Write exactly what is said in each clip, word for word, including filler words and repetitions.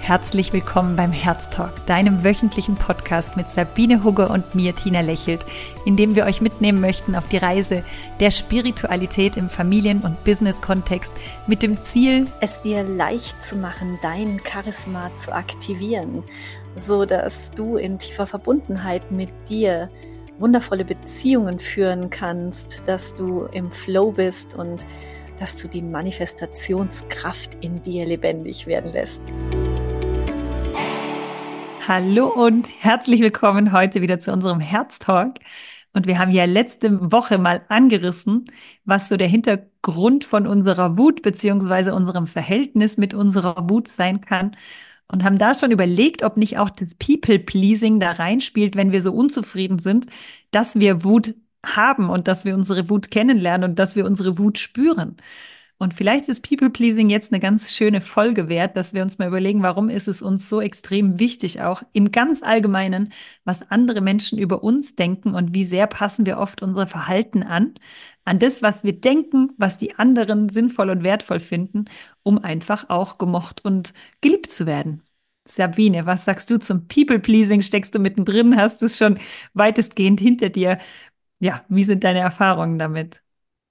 herzlich willkommen beim Herztalk, deinem wöchentlichen Podcast mit Sabine Hugger und mir, Tina Lächelt, in dem wir euch mitnehmen möchten auf die Reise der Spiritualität im Familien- und Business-Kontext mit dem Ziel, es dir leicht zu machen, dein Charisma zu aktivieren, so dass du in tiefer Verbundenheit mit dir wundervolle Beziehungen führen kannst, dass du im Flow bist und dass du die Manifestationskraft in dir lebendig werden lässt. Hallo und herzlich willkommen heute wieder zu unserem Herztalk. Und wir haben ja letzte Woche mal angerissen, was so der Hintergrund von unserer Wut beziehungsweise unserem Verhältnis mit unserer Wut sein kann. Und haben da schon überlegt, ob nicht auch das People-Pleasing da reinspielt, wenn wir so unzufrieden sind, dass wir Wut haben und dass wir unsere Wut kennenlernen und dass wir unsere Wut spüren. Und vielleicht ist People-Pleasing jetzt eine ganz schöne Folge wert, dass wir uns mal überlegen, warum ist es uns so extrem wichtig, auch im ganz Allgemeinen, was andere Menschen über uns denken und wie sehr passen wir oft unser Verhalten an, an das, was wir denken, was die anderen sinnvoll und wertvoll finden, um einfach auch gemocht und geliebt zu werden. Sabine, was sagst du zum People-Pleasing? Steckst du mittendrin? Hast du es schon weitestgehend hinter dir? Ja, wie sind deine Erfahrungen damit?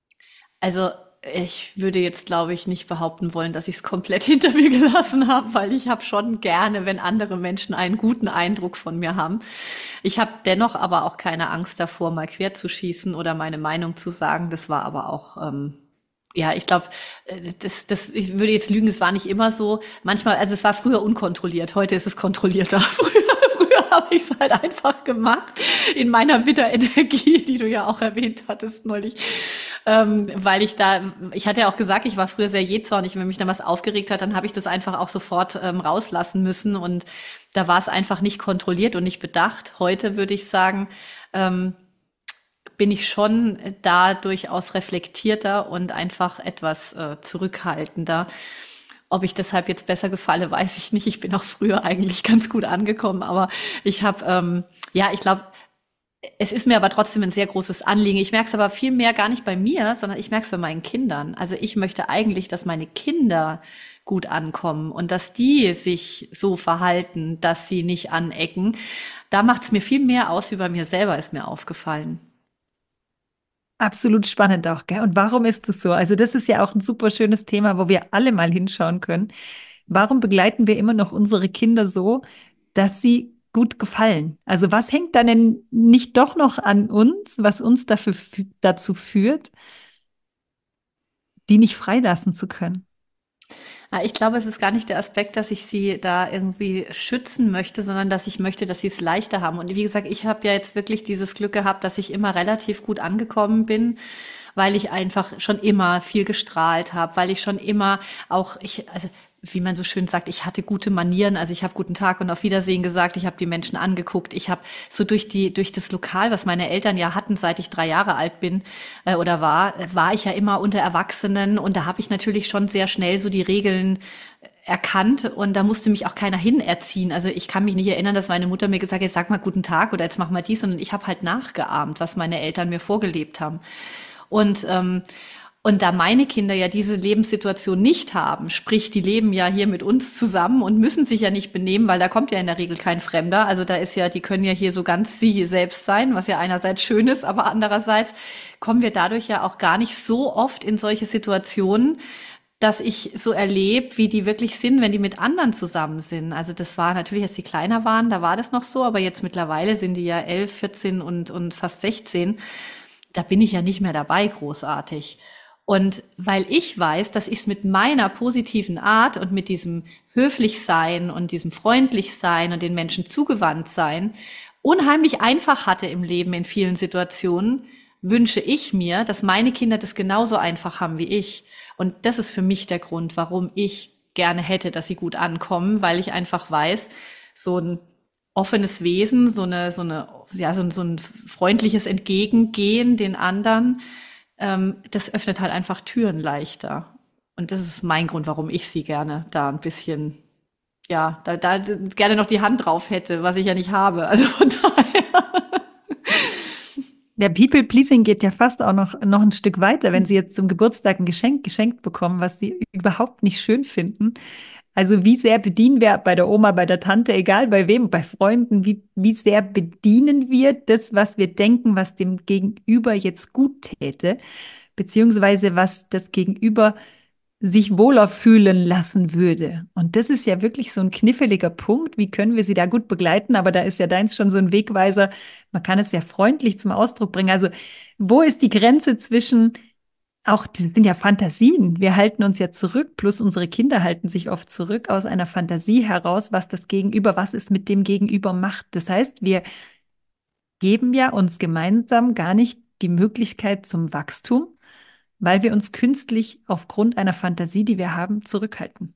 Also ich würde jetzt, glaube ich, nicht behaupten wollen, dass ich es komplett hinter mir gelassen habe, weil ich habe schon gerne, wenn andere Menschen einen guten Eindruck von mir haben. Ich habe dennoch aber auch keine Angst davor, mal quer zu schießen oder meine Meinung zu sagen. Das war aber auch, ähm, ja, ich glaube, das, das, ich würde jetzt lügen, es war nicht immer so. Manchmal, also es war früher unkontrolliert, heute ist es kontrollierter. Früher habe ich es halt einfach gemacht in meiner Widderenergie, die du ja auch erwähnt hattest neulich, ähm, weil ich da, ich hatte ja auch gesagt, ich war früher sehr jähzornig, wenn mich dann was aufgeregt hat, dann habe ich das einfach auch sofort ähm, rauslassen müssen und da war es einfach nicht kontrolliert und nicht bedacht. Heute würde ich sagen, ähm, bin ich schon da durchaus reflektierter und einfach etwas äh, zurückhaltender. Ob ich deshalb jetzt besser gefalle, weiß ich nicht. Ich bin auch früher eigentlich ganz gut angekommen, aber ich habe, ähm, ja, ich glaube, es ist mir aber trotzdem ein sehr großes Anliegen. Ich merke es aber viel mehr gar nicht bei mir, sondern ich merke es bei meinen Kindern. Also ich möchte eigentlich, dass meine Kinder gut ankommen und dass die sich so verhalten, dass sie nicht anecken. Da macht es mir viel mehr aus, wie bei mir selber, ist mir aufgefallen. Absolut spannend auch, gell? Und warum ist das so? Also das ist ja auch ein super schönes Thema, wo wir alle mal hinschauen können. Warum begleiten wir immer noch unsere Kinder so, dass sie gut gefallen? Also was hängt dann denn nicht doch noch an uns, was uns dafür, fü- dazu führt, die nicht freilassen zu können? Ja, ich glaube, es ist gar nicht der Aspekt, dass ich sie da irgendwie schützen möchte, sondern dass ich möchte, dass sie es leichter haben. Und wie gesagt, ich habe ja jetzt wirklich dieses Glück gehabt, dass ich immer relativ gut angekommen bin, weil ich einfach schon immer viel gestrahlt habe, weil ich schon immer auch, ich, also wie man so schön sagt, ich hatte gute Manieren, also ich habe guten Tag und auf Wiedersehen gesagt, ich habe die Menschen angeguckt, ich habe so durch die durch das Lokal, was meine Eltern ja hatten, seit ich drei Jahre alt bin äh, oder war, äh, war ich ja immer unter Erwachsenen und da habe ich natürlich schon sehr schnell so die Regeln erkannt und da musste mich auch keiner hinerziehen. Also ich kann mich nicht erinnern, dass meine Mutter mir gesagt hat, sag mal guten Tag oder jetzt mach mal dies, sondern ich habe halt nachgeahmt, was meine Eltern mir vorgelebt haben. Und ähm, Und da meine Kinder ja diese Lebenssituation nicht haben, sprich, die leben ja hier mit uns zusammen und müssen sich ja nicht benehmen, weil da kommt ja in der Regel kein Fremder. Also da ist ja, die können ja hier so ganz sie selbst sein, was ja einerseits schön ist, aber andererseits kommen wir dadurch ja auch gar nicht so oft in solche Situationen, dass ich so erlebe, wie die wirklich sind, wenn die mit anderen zusammen sind. Also das war natürlich, als die kleiner waren, da war das noch so, aber jetzt mittlerweile sind die ja elf, vierzehn und, und fast sechzehn. Da bin ich ja nicht mehr dabei, großartig. Und weil ich weiß, dass ich es mit meiner positiven Art und mit diesem Höflichsein und diesem Freundlichsein und den Menschen zugewandt sein unheimlich einfach hatte im Leben in vielen Situationen, wünsche ich mir, dass meine Kinder das genauso einfach haben wie ich. Und das ist für mich der Grund, warum ich gerne hätte, dass sie gut ankommen, weil ich einfach weiß, so ein offenes Wesen, so eine, so eine, ja, so ein, so ein freundliches Entgegengehen den anderen, ähm, das öffnet halt einfach Türen leichter. Und das ist mein Grund, warum ich sie gerne da ein bisschen, ja, da, da gerne noch die Hand drauf hätte, was ich ja nicht habe. Also von daher. Der People-Pleasing geht ja fast auch noch, noch ein Stück weiter, wenn Sie jetzt zum Geburtstag ein Geschenk geschenkt bekommen, was Sie überhaupt nicht schön finden. Also wie sehr bedienen wir bei der Oma, bei der Tante, egal bei wem, bei Freunden, wie, wie sehr bedienen wir das, was wir denken, was dem Gegenüber jetzt gut täte, beziehungsweise was das Gegenüber sich wohler fühlen lassen würde. Und das ist ja wirklich so ein kniffliger Punkt. Wie können wir sie da gut begleiten? Aber da ist ja deins schon so ein Wegweiser. Man kann es ja freundlich zum Ausdruck bringen. Also wo ist die Grenze zwischen, auch das sind ja Fantasien. Wir halten uns ja zurück, plus unsere Kinder halten sich oft zurück aus einer Fantasie heraus, was das Gegenüber, was es mit dem Gegenüber macht. Das heißt, wir geben ja uns gemeinsam gar nicht die Möglichkeit zum Wachstum, weil wir uns künstlich aufgrund einer Fantasie, die wir haben, zurückhalten.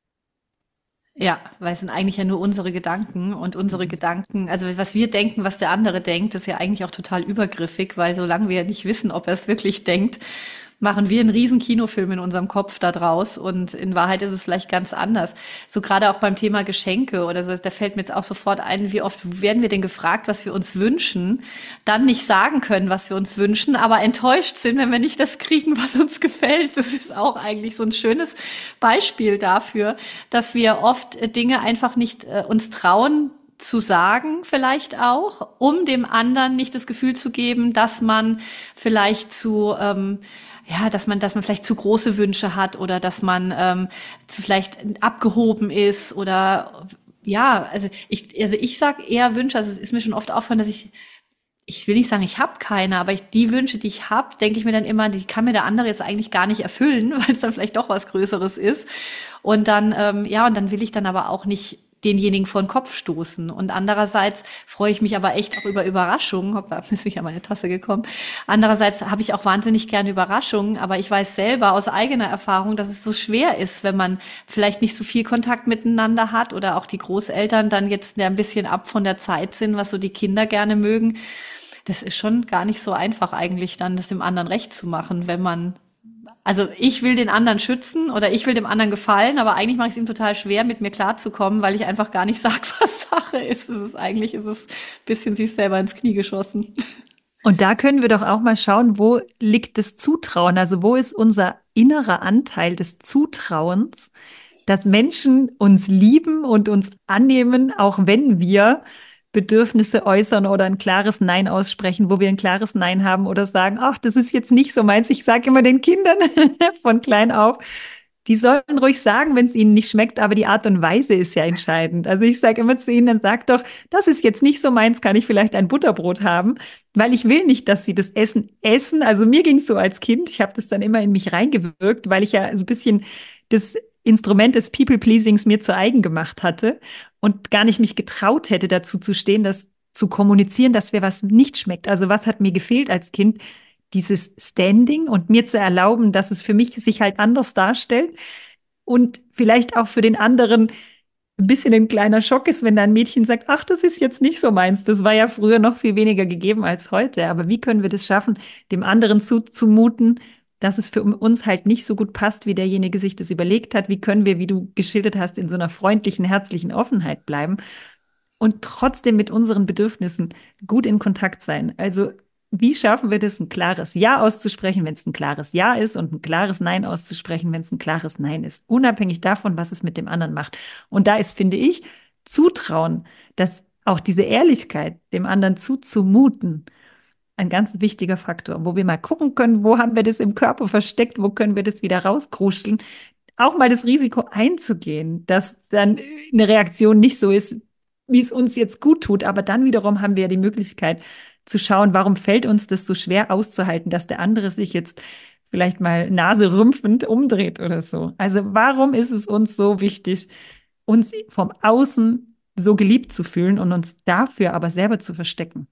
Ja, weil es sind eigentlich ja nur unsere Gedanken und unsere Gedanken, also was wir denken, was der andere denkt, ist ja eigentlich auch total übergriffig, weil solange wir ja nicht wissen, ob er es wirklich denkt, machen wir einen riesen Kinofilm in unserem Kopf da draus und in Wahrheit ist es vielleicht ganz anders. So gerade auch beim Thema Geschenke oder so, da fällt mir jetzt auch sofort ein, wie oft werden wir denn gefragt, was wir uns wünschen, dann nicht sagen können, was wir uns wünschen, aber enttäuscht sind, wenn wir nicht das kriegen, was uns gefällt. Das ist auch eigentlich so ein schönes Beispiel dafür, dass wir oft Dinge einfach nicht äh, uns trauen, zu sagen vielleicht auch, um dem anderen nicht das Gefühl zu geben, dass man vielleicht zu ähm, ja, dass man, dass man vielleicht zu große Wünsche hat oder dass man ähm, vielleicht abgehoben ist oder ja, also ich, also ich sag eher Wünsche. Also es ist mir schon oft aufgefallen, dass ich, ich will nicht sagen, ich habe keine, aber ich, die Wünsche, die ich habe, denke ich mir dann immer, die kann mir der andere jetzt eigentlich gar nicht erfüllen, weil es dann vielleicht doch was Größeres ist. Und dann, ähm, ja, und dann will ich dann aber auch nicht denjenigen vor den Kopf stoßen. Und andererseits freue ich mich aber echt auch über Überraschungen. Hoppla, ist mich an meine Tasse gekommen. Andererseits habe ich auch wahnsinnig gerne Überraschungen, aber ich weiß selber aus eigener Erfahrung, dass es so schwer ist, wenn man vielleicht nicht so viel Kontakt miteinander hat oder auch die Großeltern dann jetzt ein bisschen ab von der Zeit sind, was so die Kinder gerne mögen. Das ist schon gar nicht so einfach eigentlich dann, das dem anderen recht zu machen, wenn man Also ich will den anderen schützen oder ich will dem anderen gefallen, aber eigentlich mache ich es ihm total schwer, mit mir klarzukommen, weil ich einfach gar nicht sage, was Sache ist. Es ist eigentlich, ist es ein bisschen sich selber ins Knie geschossen. Und da können wir doch auch mal schauen, wo liegt das Zutrauen? Also wo ist unser innerer Anteil des Zutrauens, dass Menschen uns lieben und uns annehmen, auch wenn wir Bedürfnisse äußern oder ein klares Nein aussprechen, wo wir ein klares Nein haben oder sagen, ach, das ist jetzt nicht so meins. Ich sage immer den Kindern von klein auf, die sollen ruhig sagen, wenn es ihnen nicht schmeckt, aber die Art und Weise ist ja entscheidend. Also ich sage immer zu ihnen, dann sag doch, das ist jetzt nicht so meins, kann ich vielleicht ein Butterbrot haben, weil ich will nicht, dass sie das Essen essen. Also mir ging es so als Kind, ich habe das dann immer in mich reingewirkt, weil ich ja so ein bisschen das Instrument des People-Pleasings mir zu eigen gemacht hatte und gar nicht mich getraut hätte, dazu zu stehen, das zu kommunizieren, dass mir was nicht schmeckt. Also was hat mir gefehlt als Kind? Dieses Standing und mir zu erlauben, dass es für mich sich halt anders darstellt und vielleicht auch für den anderen ein bisschen ein kleiner Schock ist, wenn da ein Mädchen sagt, ach, das ist jetzt nicht so meins. Das war ja früher noch viel weniger gegeben als heute. Aber wie können wir das schaffen, dem anderen zuzumuten, dass es für uns halt nicht so gut passt, wie derjenige sich das überlegt hat? Wie können wir, wie du geschildert hast, in so einer freundlichen, herzlichen Offenheit bleiben und trotzdem mit unseren Bedürfnissen gut in Kontakt sein? Also wie schaffen wir das, ein klares Ja auszusprechen, wenn es ein klares Ja ist und ein klares Nein auszusprechen, wenn es ein klares Nein ist, unabhängig davon, was es mit dem anderen macht. Und da ist, finde ich, Zutrauen, dass auch diese Ehrlichkeit, dem anderen zuzumuten, ein ganz wichtiger Faktor, wo wir mal gucken können, wo haben wir das im Körper versteckt, wo können wir das wieder rauskruscheln, auch mal das Risiko einzugehen, dass dann eine Reaktion nicht so ist, wie es uns jetzt gut tut, aber dann wiederum haben wir ja die Möglichkeit zu schauen, warum fällt uns das so schwer auszuhalten, dass der andere sich jetzt vielleicht mal naserümpfend umdreht oder so. Also warum ist es uns so wichtig, uns vom Außen so geliebt zu fühlen und uns dafür aber selber zu verstecken?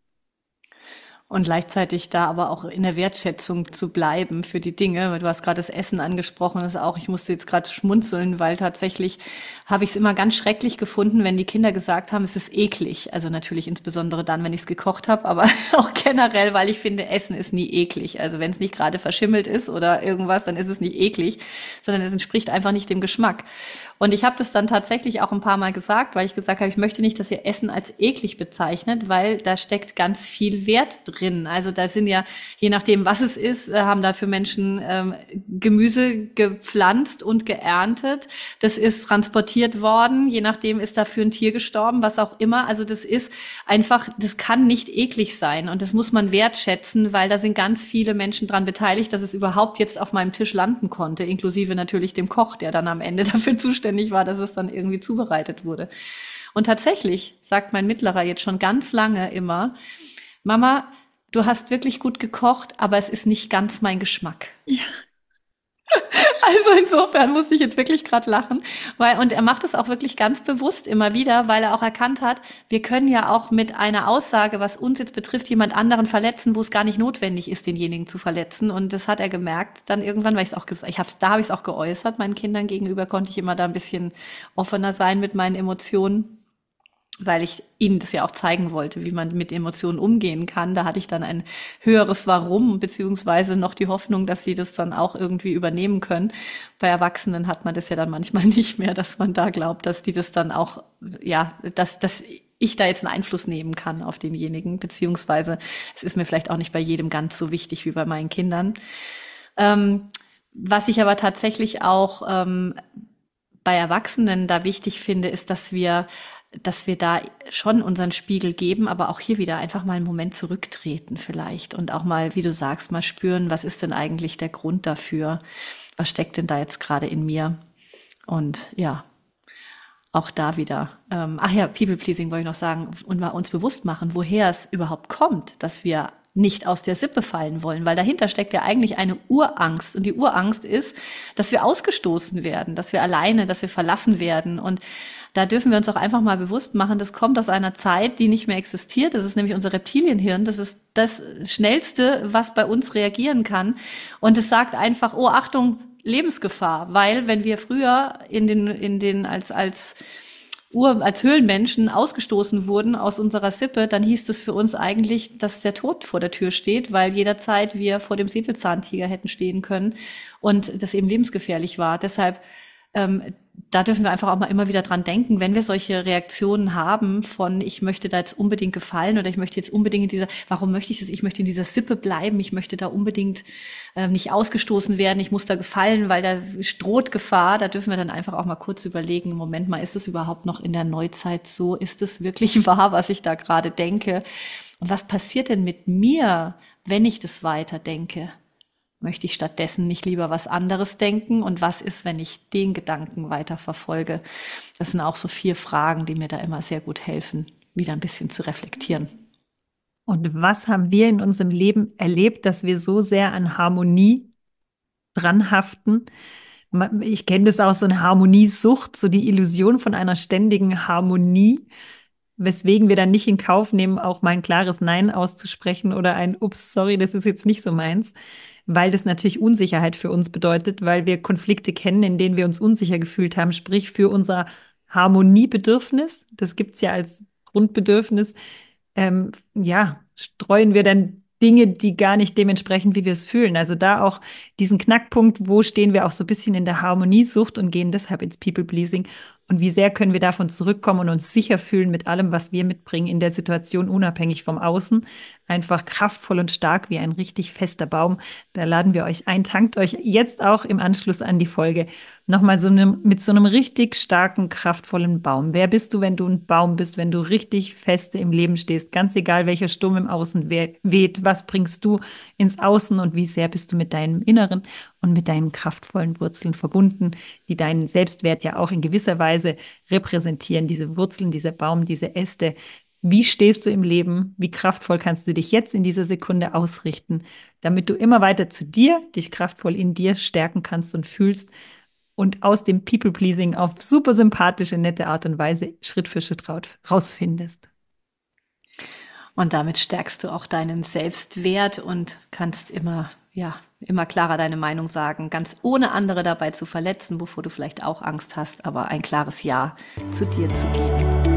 Und gleichzeitig da aber auch in der Wertschätzung zu bleiben für die Dinge. Weil du hast gerade das Essen angesprochen, das ist auch, ich musste jetzt gerade schmunzeln, weil tatsächlich habe ich es immer ganz schrecklich gefunden, wenn die Kinder gesagt haben, es ist eklig. Also natürlich insbesondere dann, wenn ich es gekocht habe, aber auch generell, weil ich finde, Essen ist nie eklig. Also wenn es nicht gerade verschimmelt ist oder irgendwas, dann ist es nicht eklig, sondern es entspricht einfach nicht dem Geschmack. Und ich habe das dann tatsächlich auch ein paar Mal gesagt, weil ich gesagt habe, ich möchte nicht, dass ihr Essen als eklig bezeichnet, weil da steckt ganz viel Wert drin. drin. Also da sind ja, je nachdem, was es ist, äh, haben da für Menschen ähm, Gemüse gepflanzt und geerntet. Das ist transportiert worden. Je nachdem ist dafür ein Tier gestorben, was auch immer. Also das ist einfach, das kann nicht eklig sein. Und das muss man wertschätzen, weil da sind ganz viele Menschen dran beteiligt, dass es überhaupt jetzt auf meinem Tisch landen konnte, inklusive natürlich dem Koch, der dann am Ende dafür zuständig war, dass es dann irgendwie zubereitet wurde. Und tatsächlich sagt mein Mittlerer jetzt schon ganz lange immer, Mama, du hast wirklich gut gekocht, aber es ist nicht ganz mein Geschmack. Ja. Also insofern musste ich jetzt wirklich gerade lachen, weil, und er macht es auch wirklich ganz bewusst immer wieder, weil er auch erkannt hat, wir können ja auch mit einer Aussage, was uns jetzt betrifft, jemand anderen verletzen, wo es gar nicht notwendig ist, denjenigen zu verletzen. Und das hat er gemerkt dann irgendwann, weil ich es auch gesagt, ich hab's, da habe ich es auch geäußert, meinen Kindern gegenüber konnte ich immer da ein bisschen offener sein mit meinen Emotionen, weil ich ihnen das ja auch zeigen wollte, wie man mit Emotionen umgehen kann. Da hatte ich dann ein höheres Warum, beziehungsweise noch die Hoffnung, dass sie das dann auch irgendwie übernehmen können. Bei Erwachsenen hat man das ja dann manchmal nicht mehr, dass man da glaubt, dass die das dann auch, ja, dass, dass ich da jetzt einen Einfluss nehmen kann auf denjenigen, beziehungsweise es ist mir vielleicht auch nicht bei jedem ganz so wichtig wie bei meinen Kindern. Ähm, was ich aber tatsächlich auch ähm, bei Erwachsenen da wichtig finde, ist, dass wir dass wir da schon unseren Spiegel geben, aber auch hier wieder einfach mal einen Moment zurücktreten vielleicht und auch mal, wie du sagst, mal spüren, was ist denn eigentlich der Grund dafür? Was steckt denn da jetzt gerade in mir? Und ja, auch da wieder, ähm, ach ja, People-Pleasing wollte ich noch sagen und mal uns bewusst machen, woher es überhaupt kommt, dass wir nicht aus der Sippe fallen wollen, weil dahinter steckt ja eigentlich eine Urangst. Und die Urangst ist, dass wir ausgestoßen werden, dass wir alleine, dass wir verlassen werden. Und da dürfen wir uns auch einfach mal bewusst machen, das kommt aus einer Zeit, die nicht mehr existiert. Das ist nämlich unser Reptilienhirn. Das ist das Schnellste, was bei uns reagieren kann. Und es sagt einfach, oh, Achtung, Lebensgefahr. Weil wenn wir früher in den, in den, als, als, Ur, als Höhlenmenschen ausgestoßen wurden aus unserer Sippe, dann hieß es für uns eigentlich, dass der Tod vor der Tür steht, weil jederzeit wir vor dem Säbelzahntiger hätten stehen können und das eben lebensgefährlich war. Deshalb, ähm, da dürfen wir einfach auch mal immer wieder dran denken, wenn wir solche Reaktionen haben von, ich möchte da jetzt unbedingt gefallen oder ich möchte jetzt unbedingt in dieser, warum möchte ich das? Ich möchte in dieser Sippe bleiben, ich möchte da unbedingt äh, nicht ausgestoßen werden, ich muss da gefallen, weil da droht Gefahr. Da dürfen wir dann einfach auch mal kurz überlegen, Moment mal, ist es überhaupt noch in der Neuzeit so? Ist es wirklich wahr, was ich da gerade denke? Und was passiert denn mit mir, wenn ich das weiter denke? Möchte ich stattdessen nicht lieber was anderes denken? Und was ist, wenn ich den Gedanken weiter verfolge? Das sind auch so vier Fragen, die mir da immer sehr gut helfen, wieder ein bisschen zu reflektieren. Und was haben wir in unserem Leben erlebt, dass wir so sehr an Harmonie dranhaften? Ich kenne das auch, so eine Harmoniesucht, so die Illusion von einer ständigen Harmonie, weswegen wir dann nicht in Kauf nehmen, auch mal ein klares Nein auszusprechen oder ein Ups, sorry, das ist jetzt nicht so meins. Weil das natürlich Unsicherheit für uns bedeutet, weil wir Konflikte kennen, in denen wir uns unsicher gefühlt haben, sprich für unser Harmoniebedürfnis, das gibt's ja als Grundbedürfnis, ähm, ja, streuen wir dann Dinge, die gar nicht dementsprechend, wie wir es fühlen. Also da auch diesen Knackpunkt, wo stehen wir auch so ein bisschen in der Harmoniesucht und gehen deshalb ins People-Pleasing. Und wie sehr können wir davon zurückkommen und uns sicher fühlen mit allem, was wir mitbringen in der Situation, unabhängig vom Außen. Einfach kraftvoll und stark wie ein richtig fester Baum. Da laden wir euch ein. Tankt euch jetzt auch im Anschluss an die Folge nochmal so einem, mit so einem richtig starken, kraftvollen Baum. Wer bist du, wenn du ein Baum bist, wenn du richtig feste im Leben stehst? Ganz egal, welcher Sturm im Außen weht. Was bringst du ins Außen und wie sehr bist du mit deinem Inneren und mit deinen kraftvollen Wurzeln verbunden, die deinen Selbstwert ja auch in gewisser Weise repräsentieren, diese Wurzeln, dieser Baum, diese Äste. Wie stehst du im Leben? Wie kraftvoll kannst du dich jetzt in dieser Sekunde ausrichten, damit du immer weiter zu dir, dich kraftvoll in dir stärken kannst und fühlst und aus dem People-Pleasing auf super sympathische, nette Art und Weise Schritt für Schritt rausfindest. Und damit stärkst du auch deinen Selbstwert und kannst immer, ja, immer klarer deine Meinung sagen, ganz ohne andere dabei zu verletzen, wovor du vielleicht auch Angst hast, aber ein klares Ja zu dir zu geben.